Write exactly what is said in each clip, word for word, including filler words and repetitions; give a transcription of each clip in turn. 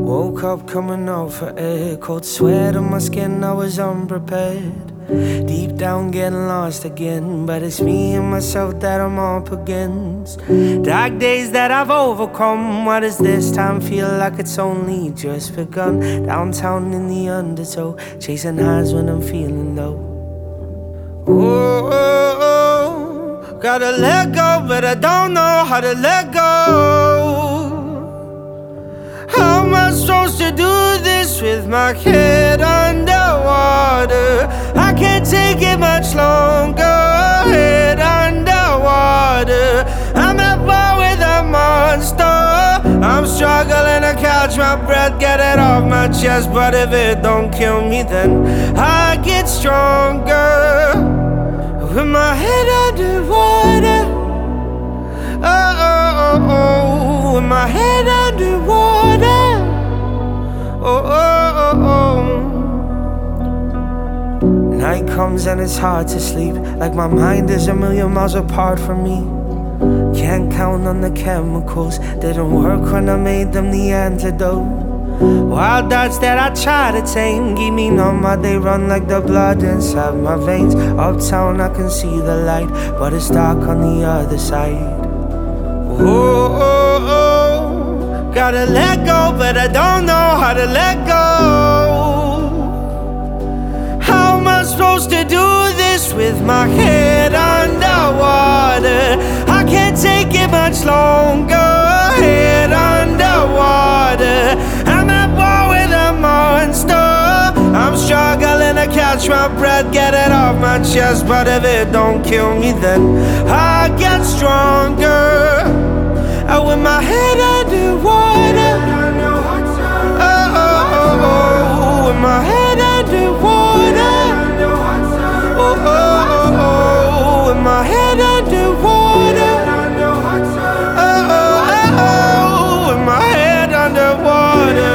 Woke up coming out for air, cold sweat on my skin, I was unprepared. Deep down getting lost again, but it's me and myself that I'm up against. Dark days that I've overcome, why does this time feel like it's only just begun? Downtown in the undertow, chasing highs when I'm feeling low. Oh, oh, oh, gotta let go, but I don't know how to let go. How am I supposed to do this with my head underwater? I can't take it much longer, head underwater. I'm at war with a monster. I'm struggling to catch my breath, get it off my chest. But if it don't kill me, then I get stronger. With my head underwater, oh, oh, oh, oh. With my head underwater, oh, oh, oh, oh. Night comes and it's hard to sleep, like my mind is a million miles apart from me. Can't count on the chemicals, didn't work when I made them the antidote. Wild thoughts that I try to tame, keep me numb while they run like the blood inside my veins. Uptown I can see the light, but it's dark on the other side. Oh, oh, oh, gotta let go, but I don't know how to let go. How am I supposed to do this with my head underwater? I can't take it much longer, head underwater. I'm at war with a monster. I'm struggling to catch my breath, get it off my chest. But if it don't kill me, then I get stronger. Oh, with my head underwater, oh, oh, oh, oh. With my head underwater, oh, oh, oh, oh. With my head underwater, oh, oh, oh, oh. With my head underwater,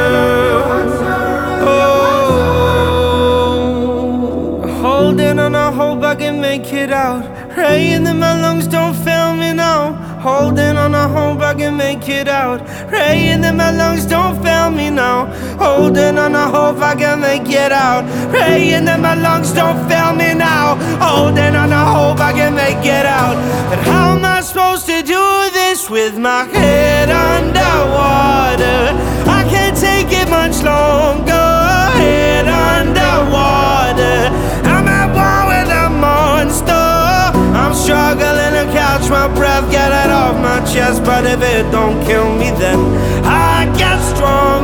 oh. Holding on, I hope I can make it out. Praying that my lungs don't fail me now. Holding on, I hope I can make it out. Praying that my lungs don't fail me now. Holding on, I hope I can make it out. Praying that my lungs don't fail me now. Holding on, I hope I can make it out. But how am I supposed to do this with my head underwater? I can't take it much longer, head underwater. I'm at war with a monster. I'm struggling to catch my breath, get it off my chest. But if it don't kill me, then I get strong.